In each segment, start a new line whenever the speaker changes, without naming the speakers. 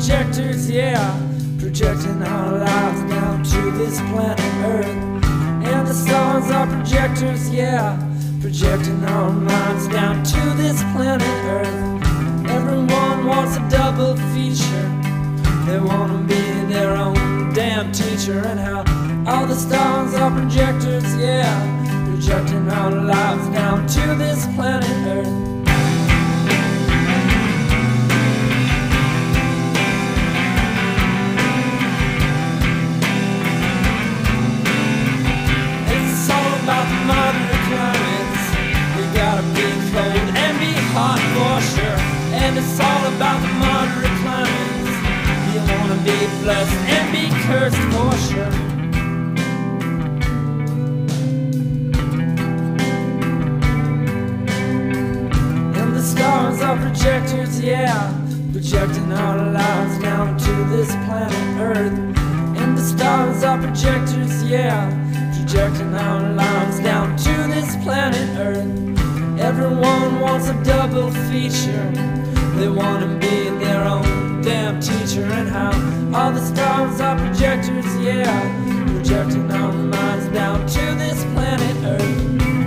projectors, yeah, projecting our lives down to this planet Earth. And the stars are projectors, yeah, projecting our minds down to this planet Earth. Everyone wants a double feature. They want to be their own damn teacher. And how all the stars are projectors, yeah, projecting our lives down to this planet Earth. And it's all about the moderate climates. You wanna be blessed and be cursed for sure. And the stars are projectors, yeah, projecting our lives down to this planet Earth. And the stars are projectors, yeah, projecting our lives down to this planet Earth. Everyone wants a double feature. They want to be their own damn teacher. And how all the stars are projectors, yeah, projecting our minds down to this planet Earth.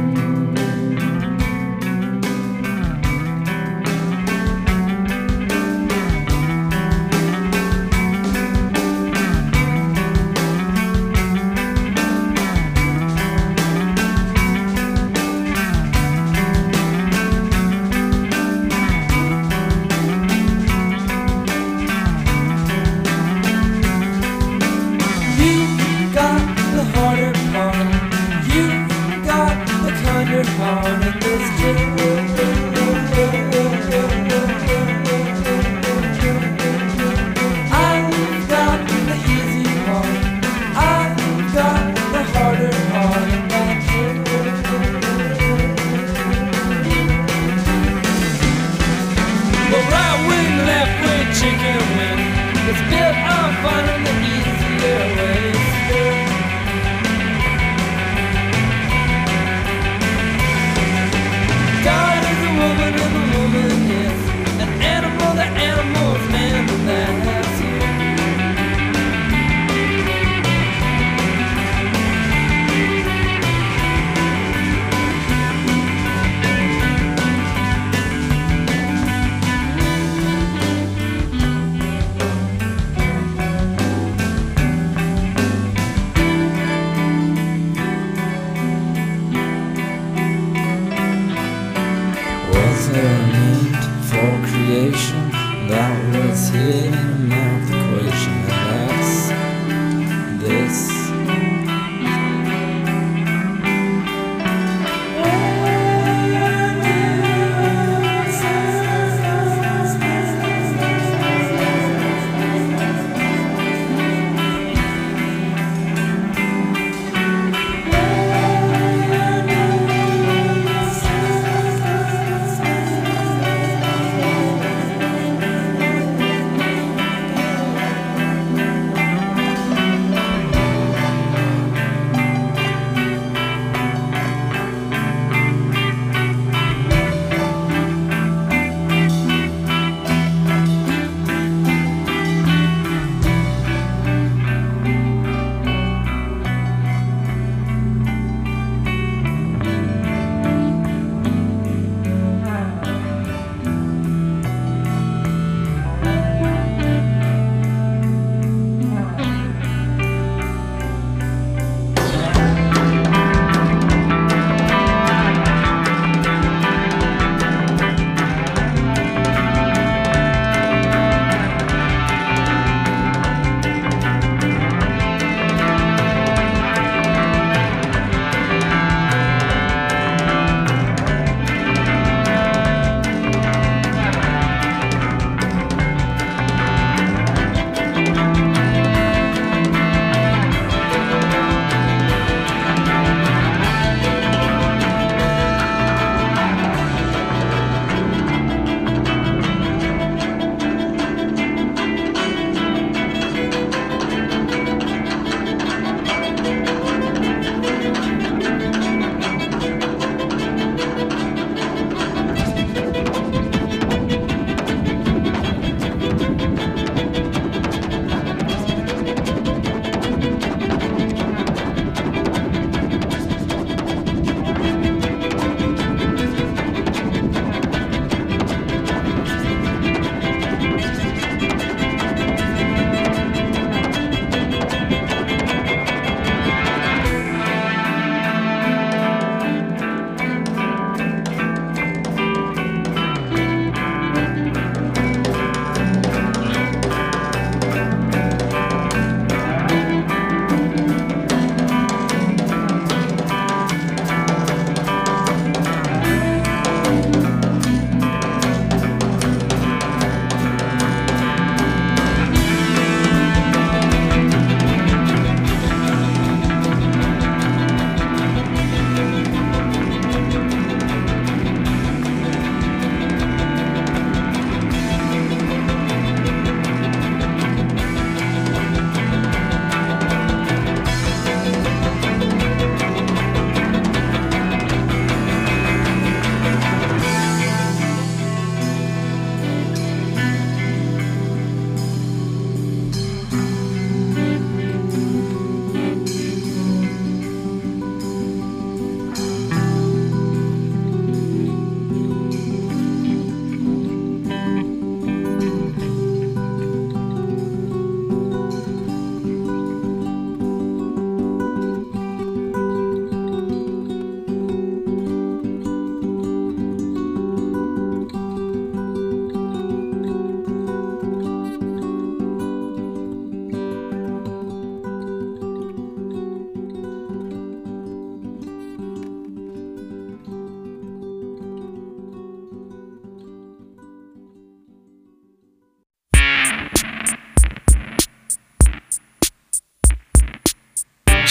That was hidden in a math equation, and that's this.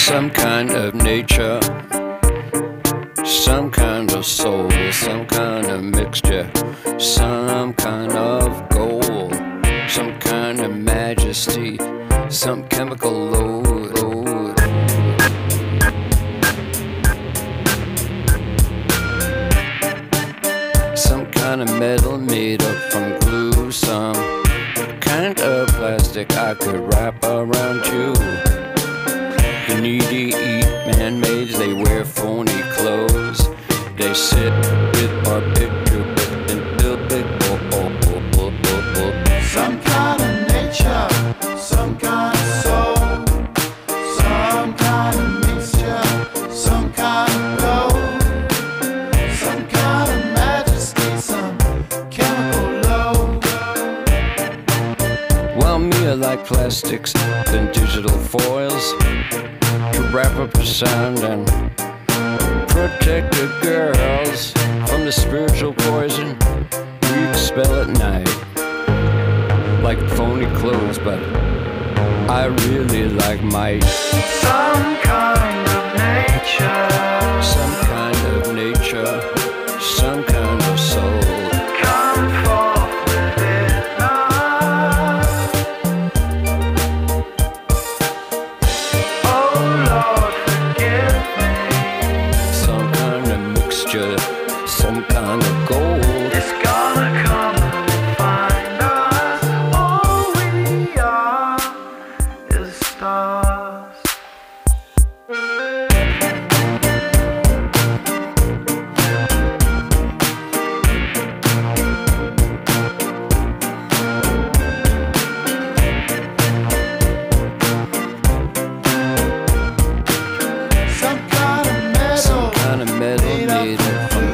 Some kind of nature, some kind of soul, some kind of mixture, some kind of gold, some kind of majesty, some chemical load. Some kind of metal made up from glue, some kind of plastic I could wrap around you. The needy eat man-mades, they wear phony clothes. They sit with our picture and build big.
Some kind of nature, some kind of soul, some kind of mixture, some kind of gold, some kind of majesty, some chemical load.
Well, me, I like plastics than digital foils to wrap up the sound and protect the girls from the spiritual poison we expel at night. Like phony clothes, but I really like might.
Some kind of nature,
Some kind of nature, some kind of soul.
come forth within us. Oh Lord, forgive me.
Some kind of mixture, some kind of gold.
It's gonna come and find us. All we are is stars. Some kind of metal
Some kind of metal made up from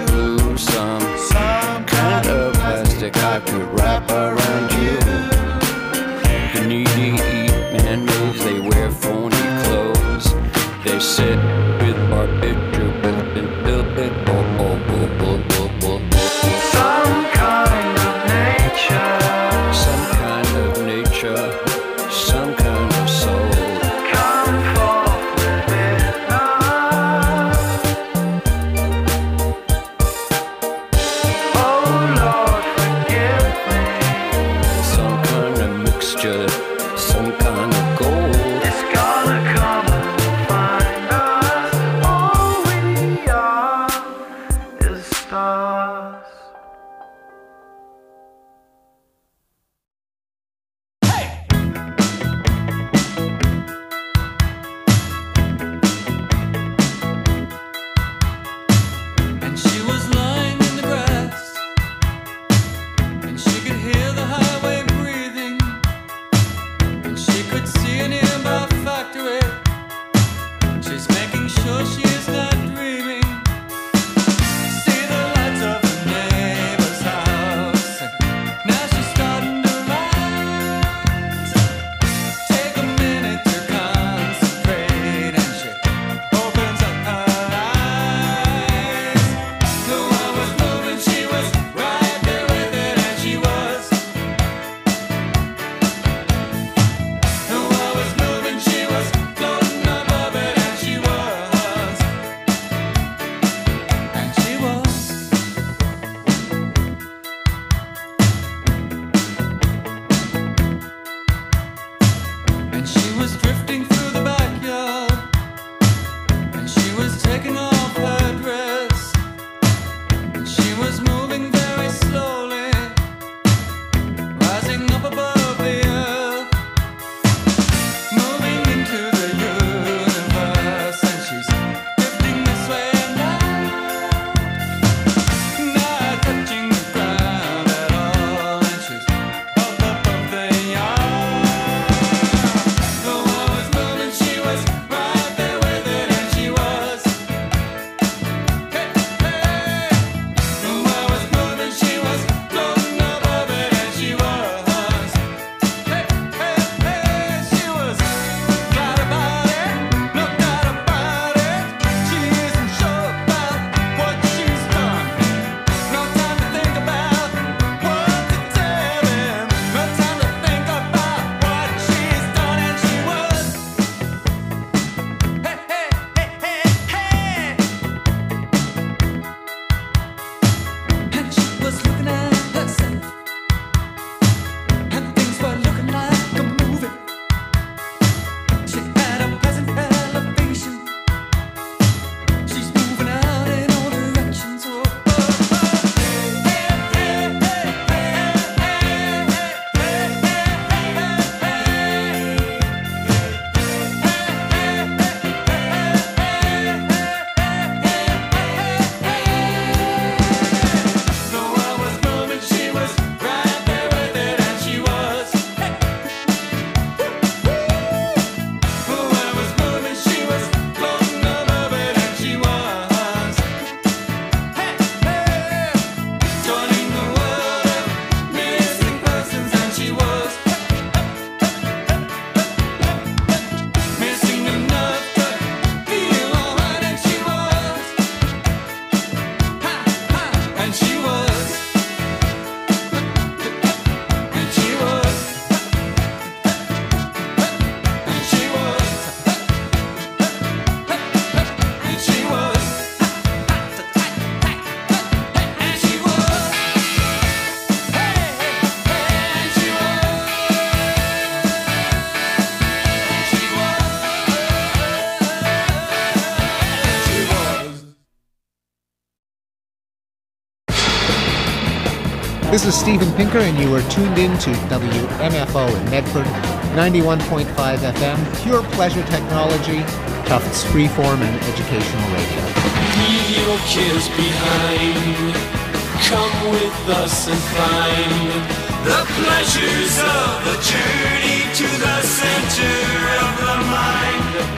This is Steven Pinker, and you are tuned in to WMFO in Medford, 91.5 FM, pure pleasure technology, Tufts freeform and educational radio.
Leave your cares behind. Come with us and find the pleasures of the journey to the center of the mind.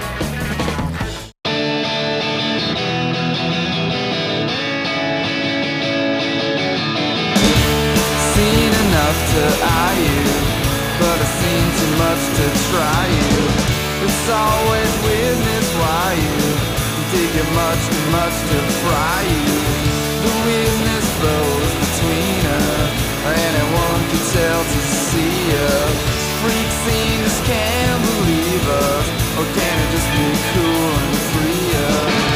To eye you, but I've seen too much to try you. It's always weirdness why you dig it much too much to fry you. The weirdness flows between us, anyone can tell to see us. Freak scenes can't believe us, or can it just be cool and free us?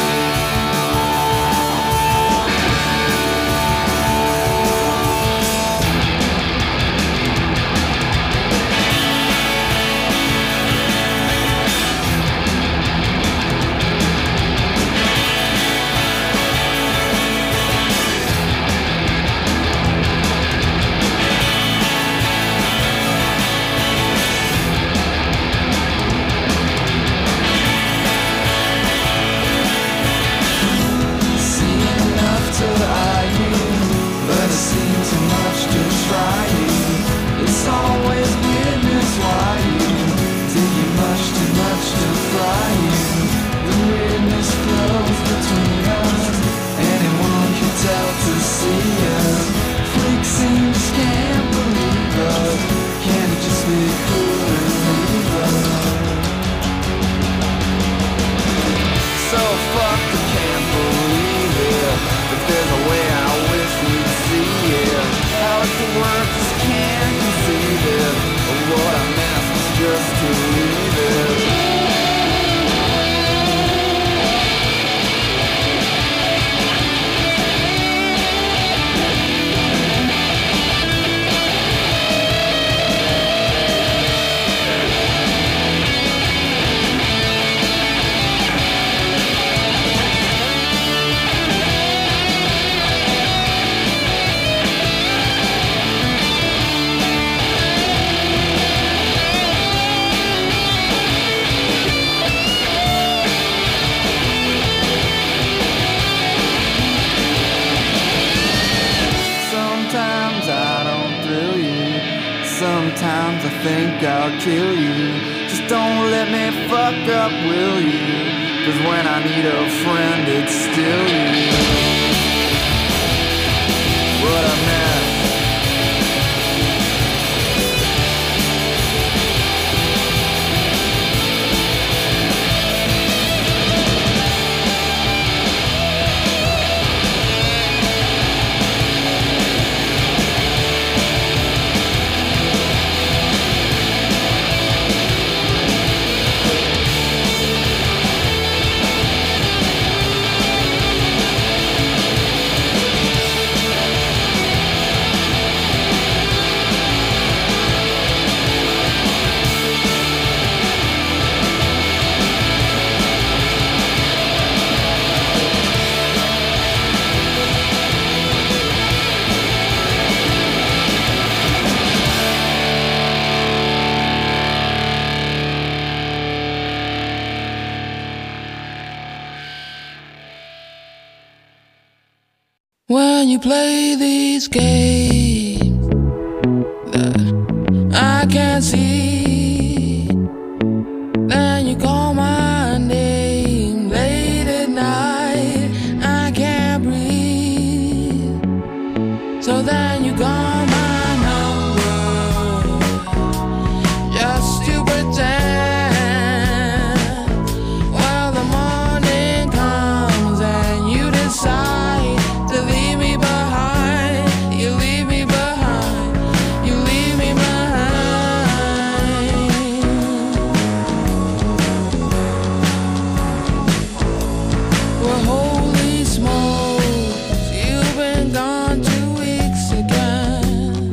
Sometimes I think I'll kill you. Just don't let me fuck up, will you? 'Cause when I need a friend, it's still you. What a mess.
When you play these games that I can't see, then you call my name late at night, I can't breathe. So then you call my number just to pretend. Well, the morning comes and you decide to leave me behind. You leave me behind. You leave me behind. Well, holy smokes, you've been gone 2 weeks again.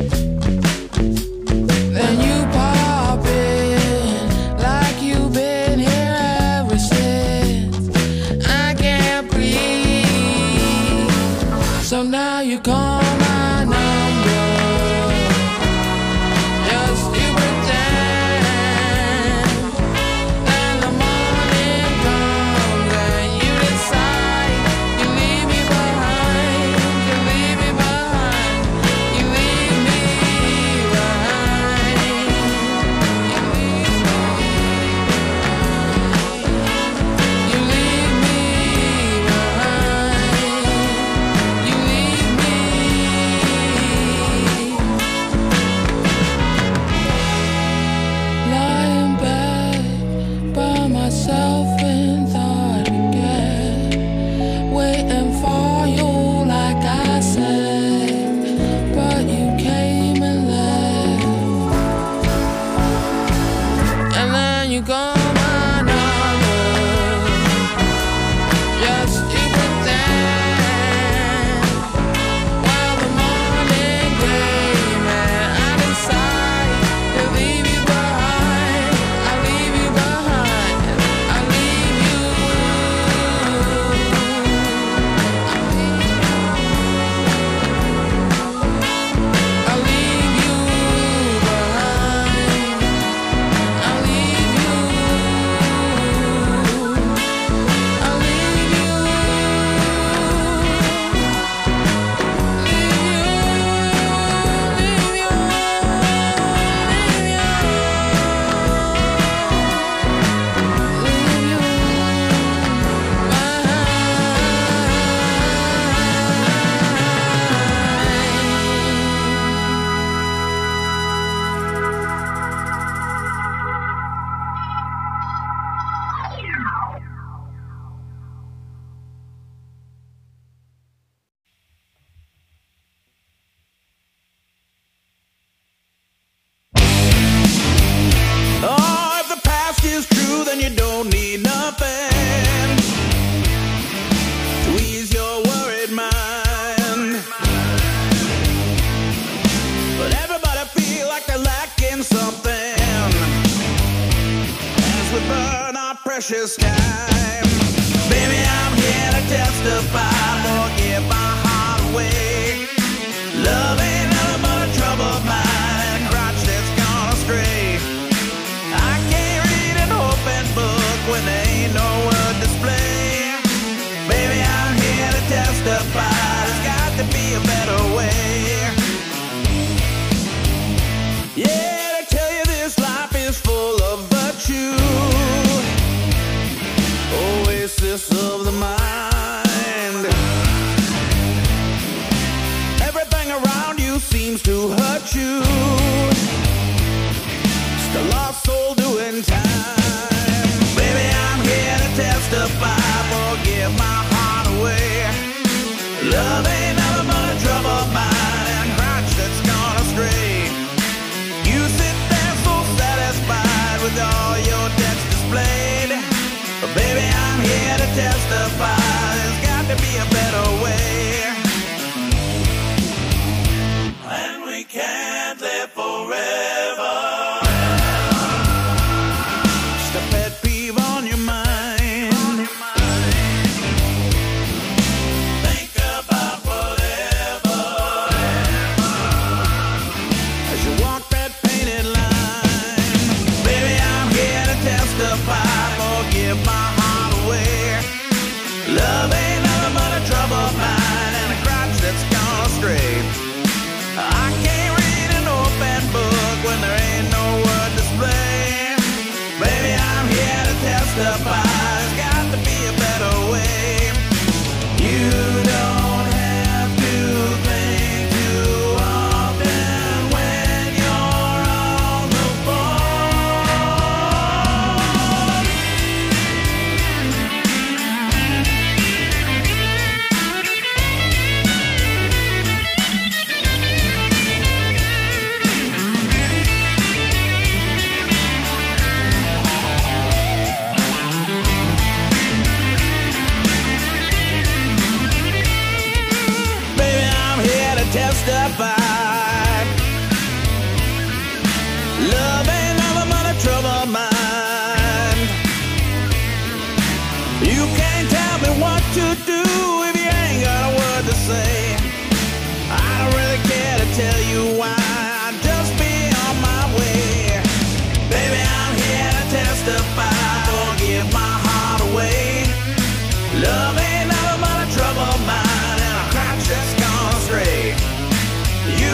Then you pop in like you've been here ever since. I can't breathe. So now you call my name.
precious time. Baby, I'm here to testify, forgive my heart away. Love ain't nothing but a trouble of mine, and crotch that's gone astray. I can't read an open book when there ain't no word display. Baby, I'm here to testify, there's got to be a better way. Yeah, to tell you this life is full of virtue, oasis of the mind. Everything around you seems to hurt you, still lost soul doing time. Baby, I'm here to testify, forgive my heart away. Love ain't nothing but a trouble of mine, and crotch that's gone astray. You sit there so satisfied with all your debts displayed, but baby, I'm here to testify, there's got to be a better way. And we can't live forever. Just a pet peeve on your mind. Think about whatever as you walk that painted line. Baby, I'm here to testify, forgive my heart away. Love ain't nothing but a trouble of mine, and a crotch that's gone astray. I can't read an open book when there ain't no word display. Baby, I'm here to testify, there's got to be a better way. You don't have to think too often when you're on the phone. Baby, I'm here to testify. Love ain't nothing but a trouble of mine. You can't tell me what to do if you ain't got a word to say. I don't really care to tell you why, I'll just be on my way. Baby, I'm here to testify, forgive my heart away. Love ain't nothing but a trouble of mine, and a crotch that's gone astray. You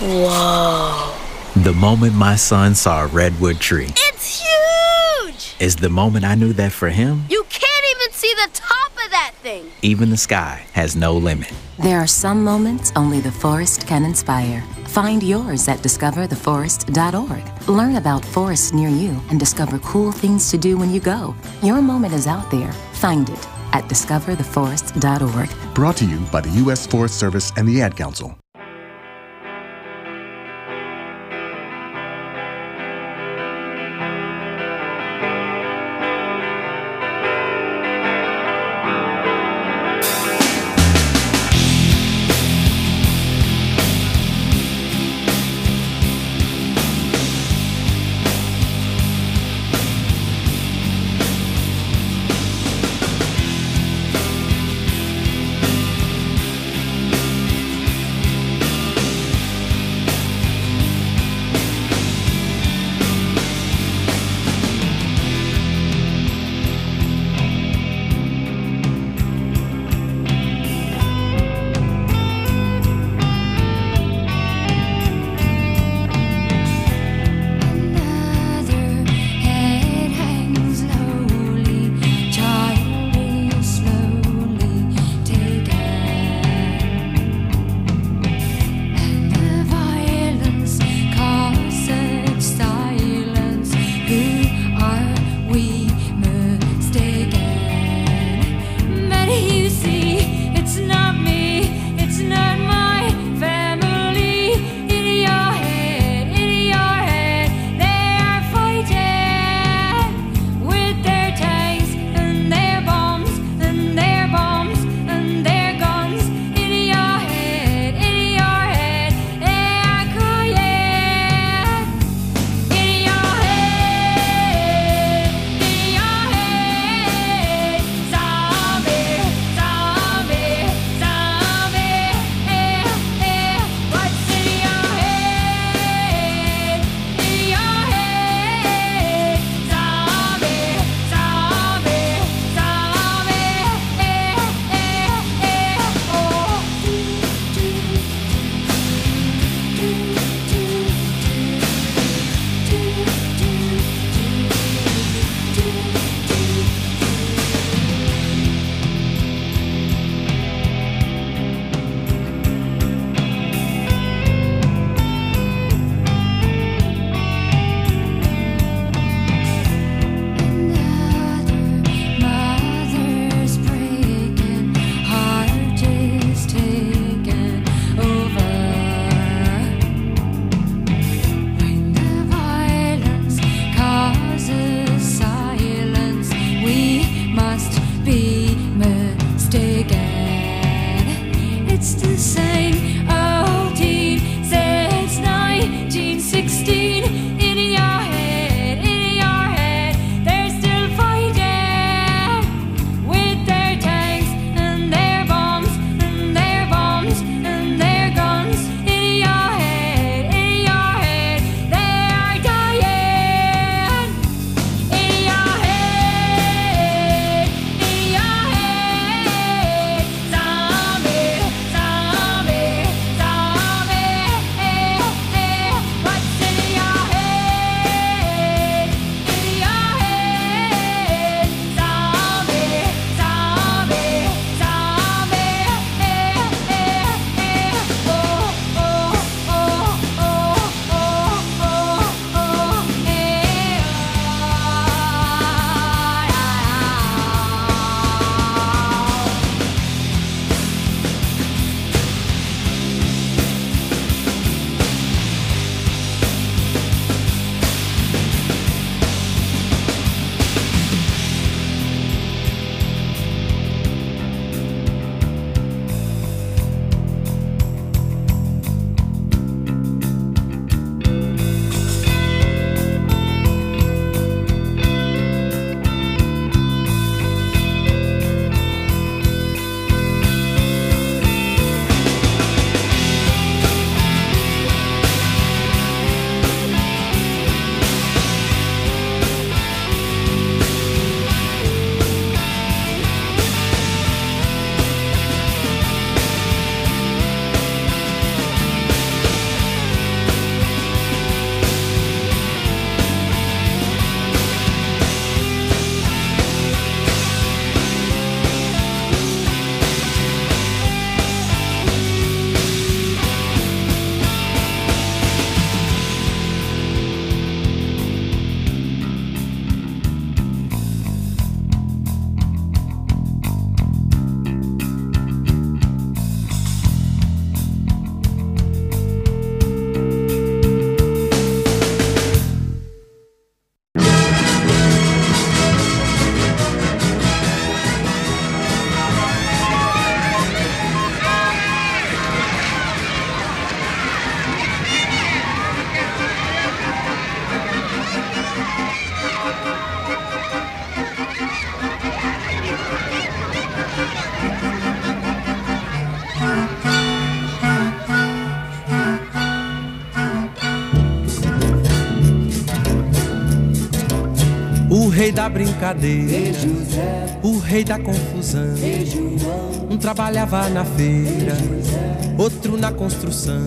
Whoa.
The moment my son saw a redwood tree.
It's huge!
Is the moment I knew that for him,
You can't even see the top of that thing.
even the sky has no limit.
There are some moments only the forest can inspire. Find yours at discovertheforest.org. Learn about forests near you and discover cool things to do when you go. Your moment is out there. Find it at discovertheforest.org.
Brought to you by the U.S. Forest Service and the Ad Council.
O rei da brincadeira, o rei da confusão. Um trabalhava na feira, outro na construção.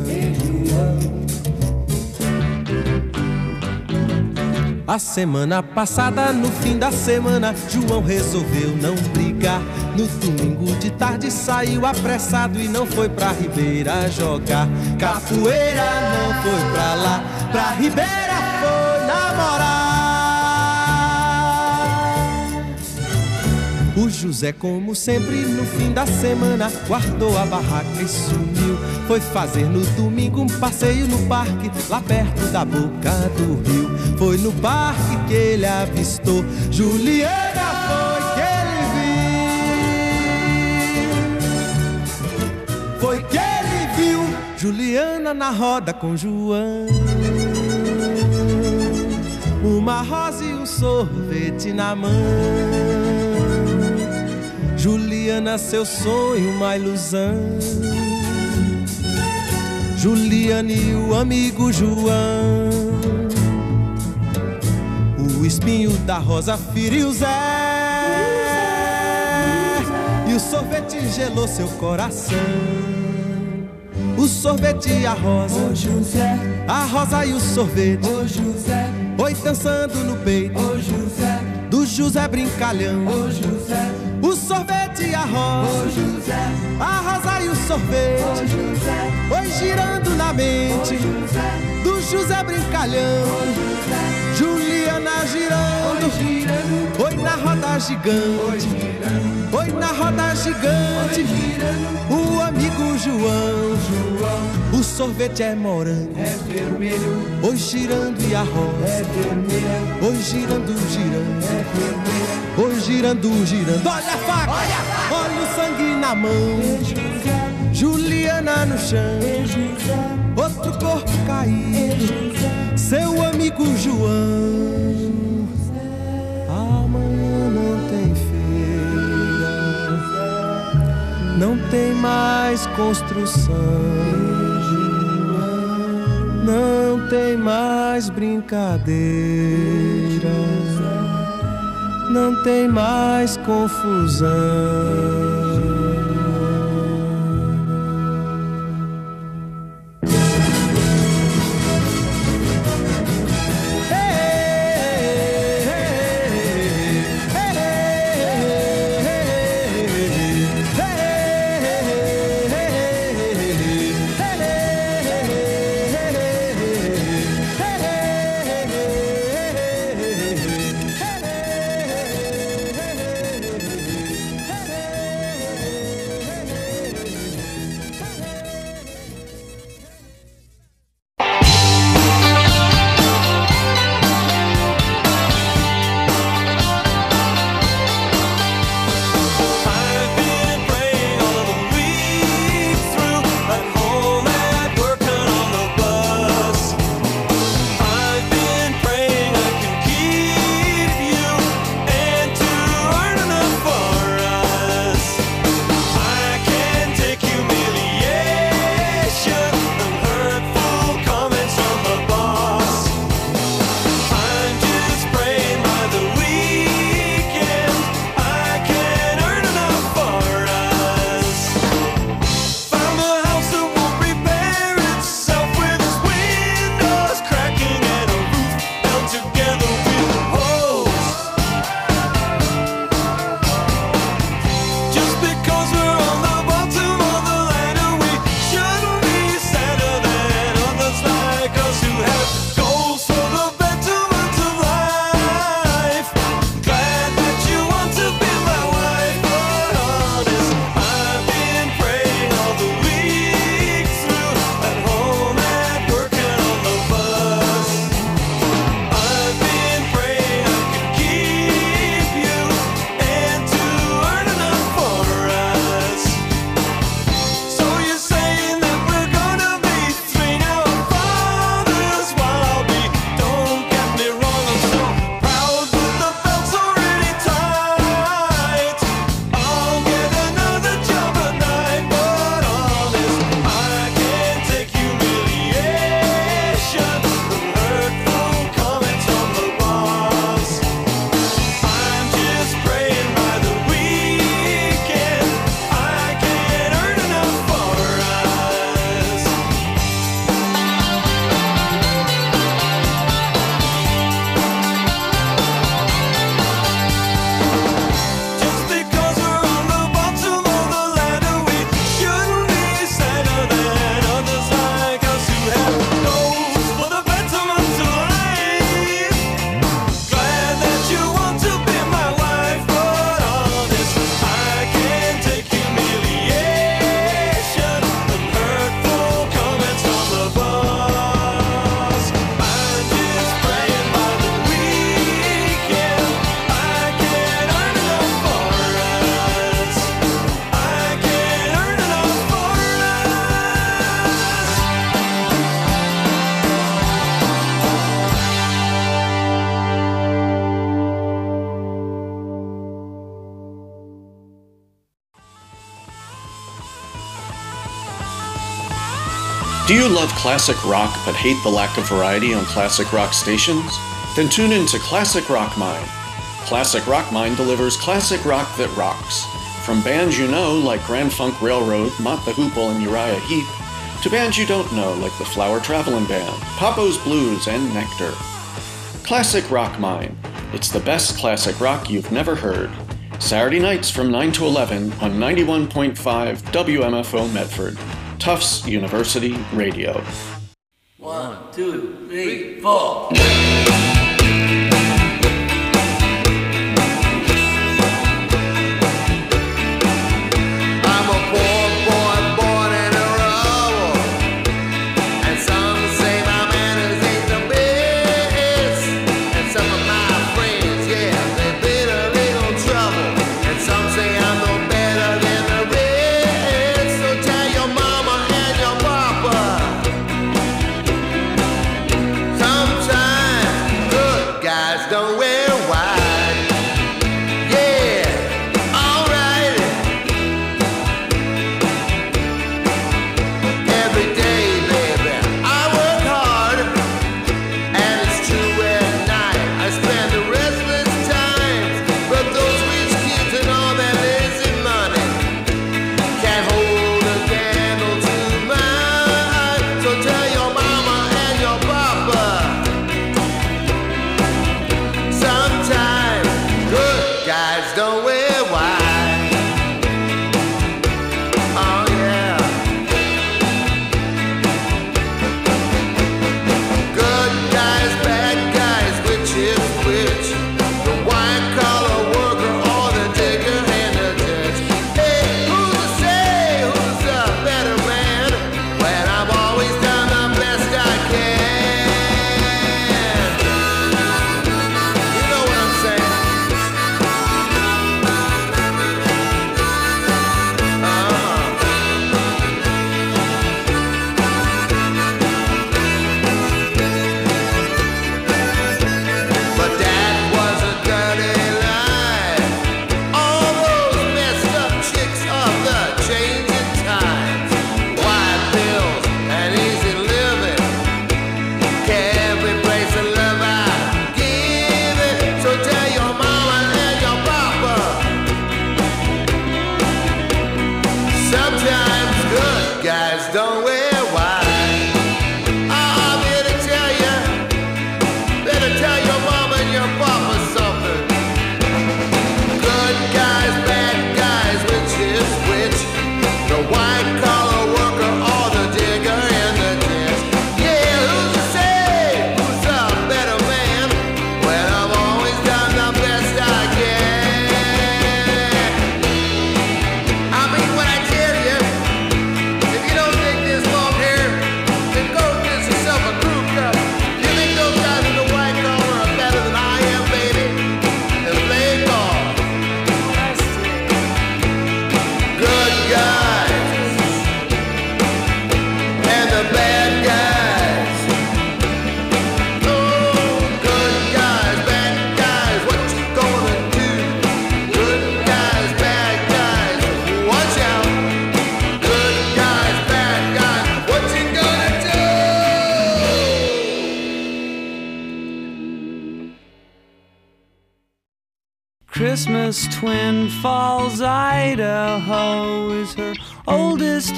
A semana passada, no fim da semana, João resolveu não brigar. No domingo de tarde saiu apressado e não foi pra Ribeira jogar capoeira, não foi pra lá, pra Ribeira foi namorar. O José, como sempre, no fim da semana, guardou a barraca e sumiu. Foi fazer no domingo um passeio no parque, lá perto da boca do rio. Foi no parque que ele avistou Juliana, foi que ele viu. Foi que ele viu Juliana na roda com João. Uma rosa e um sorvete na mão. Juliana, seu sonho, uma ilusão. Juliana e o amigo João. O espinho da rosa feriu Zé, e o sorvete gelou seu coração. O sorvete e a rosa,
Ô José,
a rosa e o sorvete,
ô José,
oi dançando no peito
ô José,
do José brincalhão.
ô José,
O sorvete e a
ô
rosa,
José,
a rosa e o
ô
sorvete,
José,
oi girando na
ô
mente
José,
do José brincalhão.
ô José,
Juliana girando,
girando,
oi na roda gigante,
girando,
oi na roda gigante,
girando,
o amigo João.
João,
O sorvete é morango,
é vermelho,
oi girando e a
é
rosa,
vermelha,
oi girando, girando,
é vermelha,
oi girando, girando. Olha a faca, olha o sangue na mão.
José,
Juliana no chão,
José,
outro corpo caído, seu amigo João. Amanhã não tem feira, não tem mais construção, não tem mais brincadeira, não tem mais confusão.
Do you love classic rock but hate the lack of variety on classic rock stations? Then tune in to Classic Rock Mine. Classic Rock Mine delivers classic rock that rocks. From bands you know like Grand Funk Railroad, Mott the Hoople, and Uriah Heep, to bands you don't know like the Flower Traveling Band, Papo's Blues, and Nectar. Classic Rock Mine. It's the best classic rock you've never heard. Saturday nights from 9 to 11 on 91.5 WMFO Medford, Tufts University Radio.
1, 2, 3, 4.
Christmas, Twin Falls, Idaho is her oldest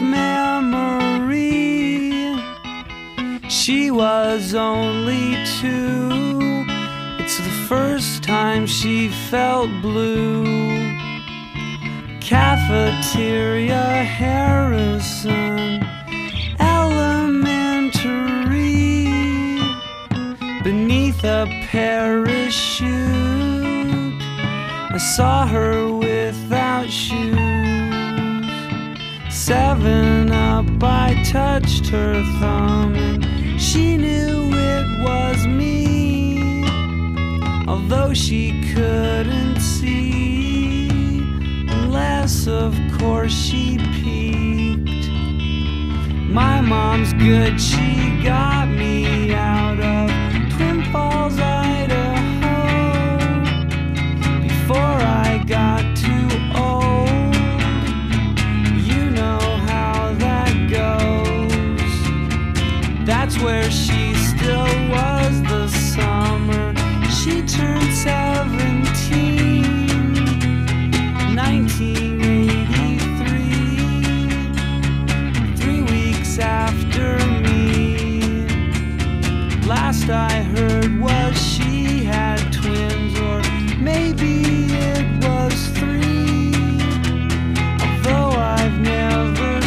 memory. She was only 2. It's the first time she felt blue. Cafeteria, Harrison Elementary, beneath a parachute I saw her without shoes. 7 Up, I touched her thumb and she knew it was me, although she couldn't see, unless of course she peeked. My mom's good, she got me out of Twin Falls, Idaho, before I got too old. You know how that goes. it was 3. Although I've never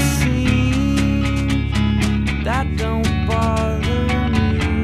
seen, that don't bother me.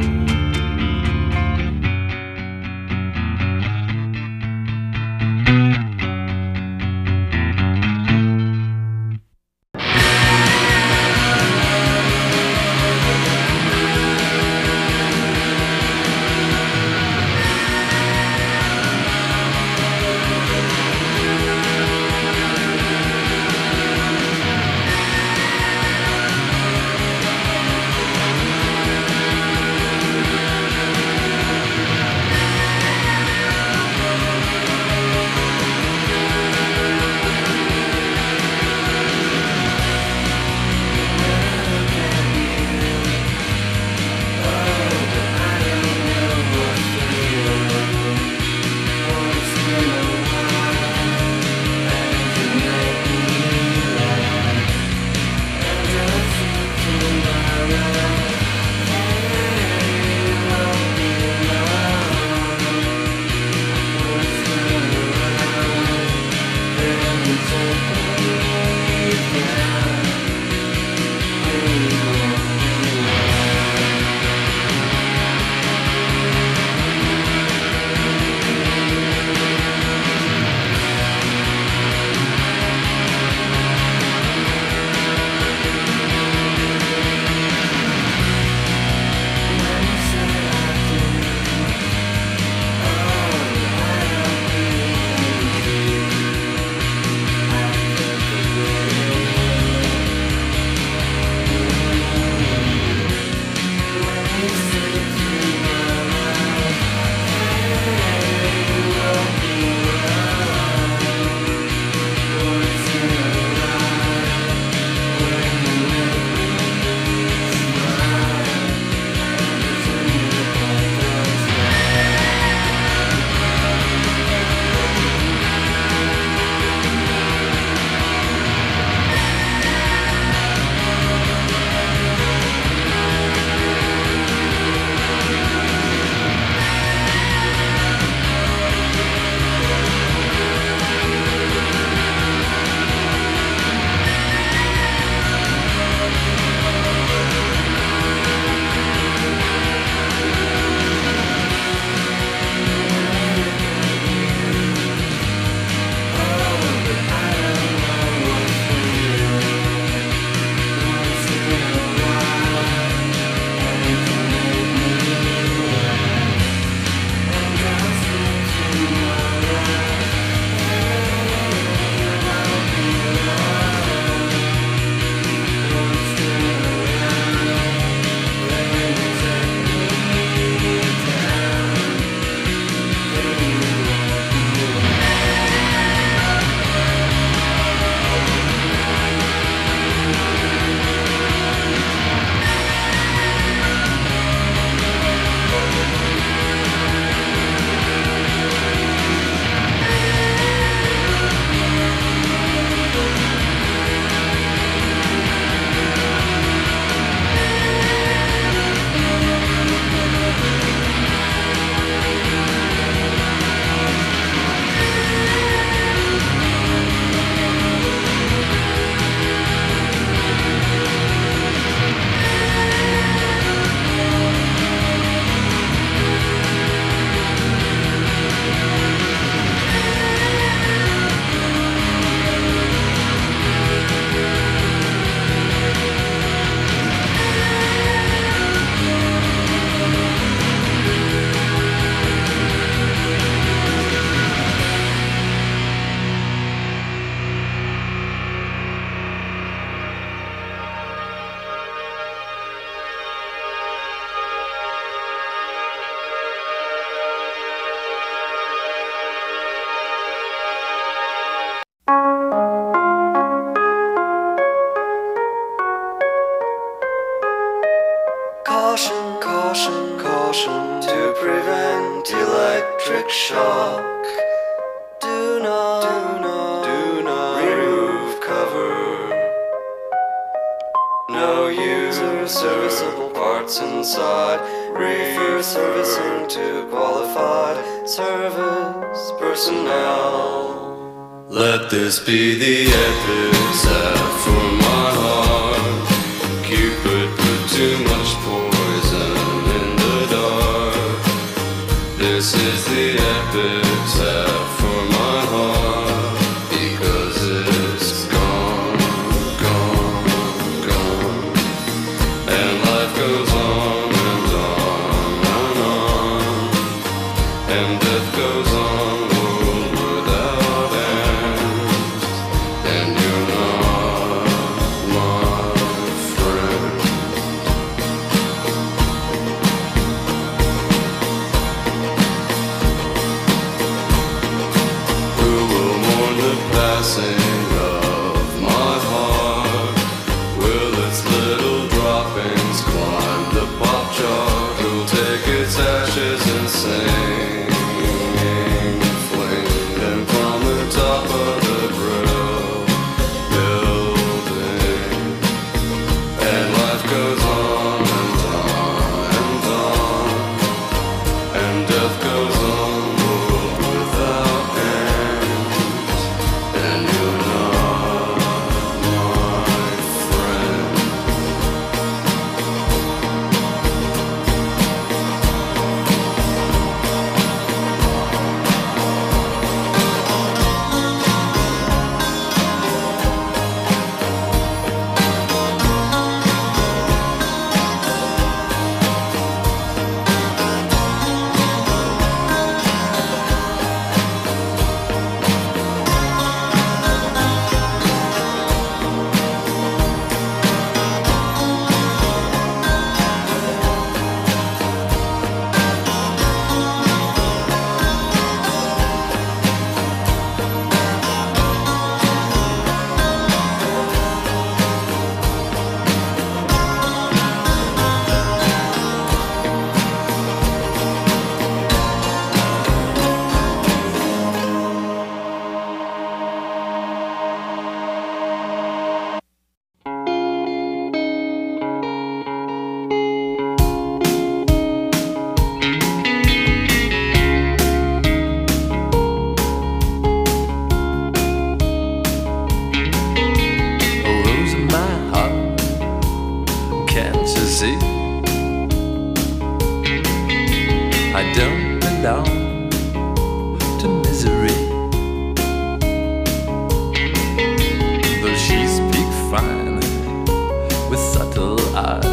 caution to prevent electric shock. Do not remove cover. No user serviceable parts inside. Refer servicing to qualified service personnel. Let this be the epitaph for my heart. Cupid put too much poison in the dark. This is the epitaph for my heart, because it's gone, gone, gone. And life goes on and on and on. And death goes on, world without end. And you're not my friend. Who will mourn the passing of my heart? Will its little droppings climb the pop chart? Who'll take its ashes and sing, fling them from the top of the grill building? And life goes on and on and on. And death goes on, world without end. And you're not my friend.
A rose in my heart, can't you see? I don't belong to misery. Though she speaks fine with subtle art,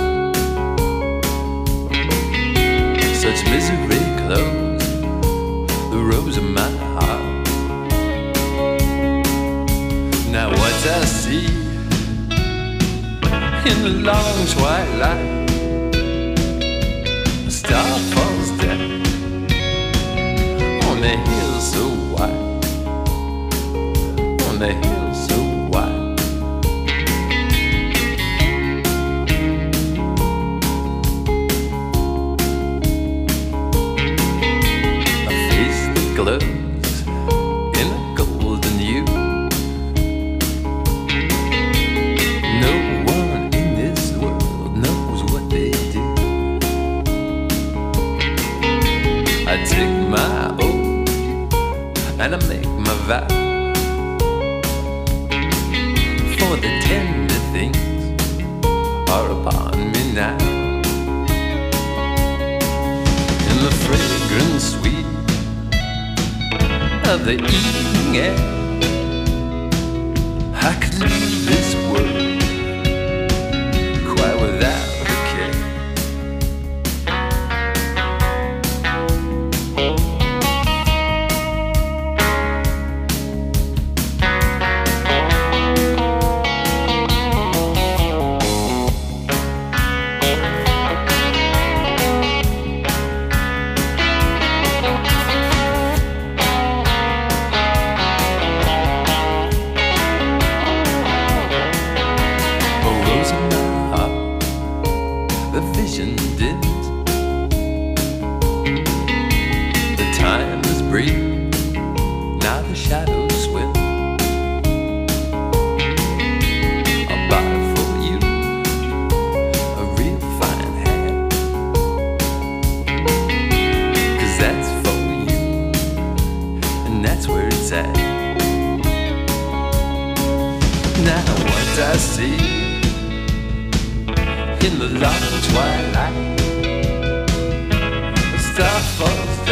such misery clothes the rose in my heart. Now what I see in the long twilight, a star falls down on the hill so wide, on the hill so wide. A face that glows in a golden hue. No one in this world knows what they do. I take my oath and I make my vow, for the tender things are upon me now. In the fragrant sweet of the evening air, I could leave this world quite without a care. A rose in my heart, light I see in the long twilight. A star falls